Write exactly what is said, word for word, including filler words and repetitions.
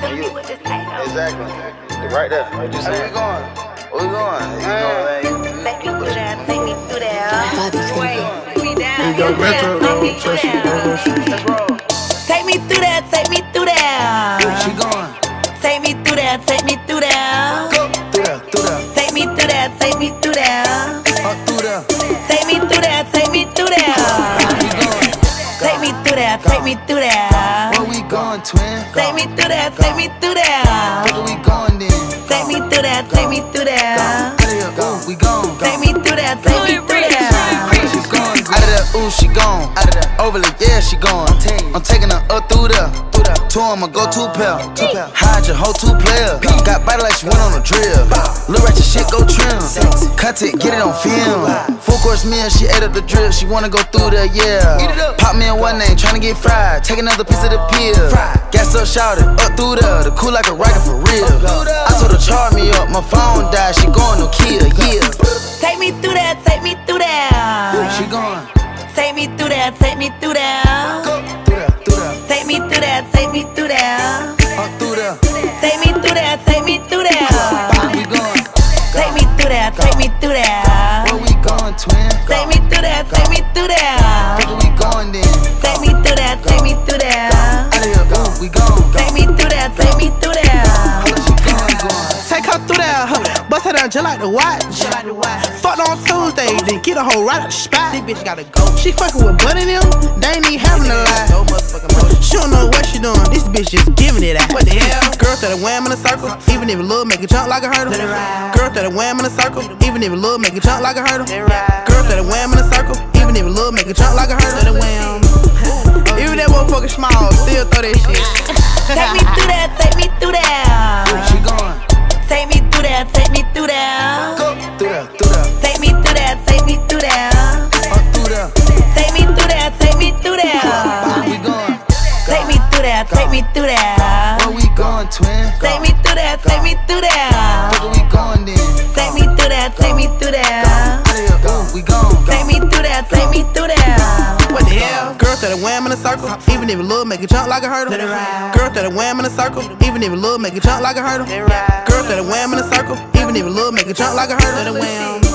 And you, exactly. Right there. What you saying? Where we going? Where we going? You know, man. Take me through that, take me through that. Wait, take me down. You go retro, go trust you, go shoot. Take me through that, take me through that. Where she going? Take me through that, take me through that. Go through there, through there. Take me through that, take me through that. Up through there. Take me through that, take me through that. Where we going? Take me through that, take me through that. Where we going, twin? Take me through that, take me through that. Where we going then? Take me through that, take me through that. Out of here, ooh, we gone. Take me through that, take me through that. She gone. Out of there, ooh, she gone. Out of there, overly, yeah, she gone. I'm taking her up through there. Two on my go-to pair. Hide your whole two player. Got body like she went on a drill. Look at your shit, go trim. Cut it, get it on film. Full course meal, she ate up the drip. She wanna go through there, yeah. Pop me in one name, tryna get fried. Take another piece of the peel. Gas up, shouted, up through there. The cool like a rocket for real. I told her charge me up, my phone died. She going no kill, yeah. Take me through that, take me through that. She going. Take me through that, take me through that. Go through there, through there. Take me through that, take me through that. Up through there. Take me through that, take me through that. Where we going? Take me through that, take me through that. Where we going, twin? Take me through that, take me through that. Where we going then? Take me through that, take me through that. Out of here, ooh, we gone. Take me through that, take me through that. She going, going. Take her through there, huh? Bust her down just like the watch. Fucked on Tuesday, then get a hoe right out the spot. This bitch gotta go. She fucking with Buddy them, they ain't even having a lie. She don't know what she doing, this bitch just giving it out. What the hell? Girl that a wham in a circle, even if it look make it jump like a hurdle. Girl that a wham in a circle, even if it look make it jump like a hurdle. Girl that a wham in a circle, even if it look make it jump like a hurdle. Even that motherfucker small, still throw that shit. Take me through that, take me through that. She going. Take me through that, take me through that. Go through there, through there. Take me through that, take me through that. Up through there. Take me through that, take me through that. Where we going? Take me through that, take me through that. Where we going, twin? Take me through that, take me through that. Where we going then? Take me through that, take me through that. Out of here, ooh, we gone. Take me through that, take me through that. What the hell? Girl that a wham in a circle, even if it look make it jump like a hurdle. Girl that a wham in a circle, even if it look make it jump like a hurdle. Girl that a wham in a circle, even if it look make it jump like a hurdle.